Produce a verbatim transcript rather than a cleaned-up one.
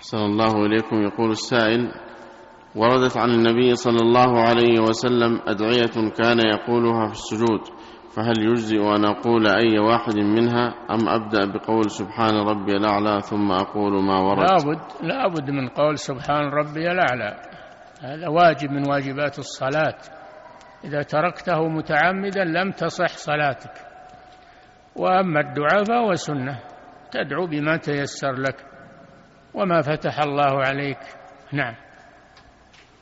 أحسن الله إليكم. يقول السائل: وردت عن النبي صلى الله عليه وسلم أدعية كان يقولها في السجود، فهل يجزئ أن أقول أي واحد منها أم أبدأ بقول سبحان ربي الأعلى ثم أقول ما ورد؟ لابد لابد من قول سبحان ربي الأعلى، هذا واجب من واجبات الصلاة، إذا تركته متعمدا لم تصح صلاتك. وأما الدعاء فهو سنة، تدعو بما تيسر لك وما فتح الله عليك. نعم.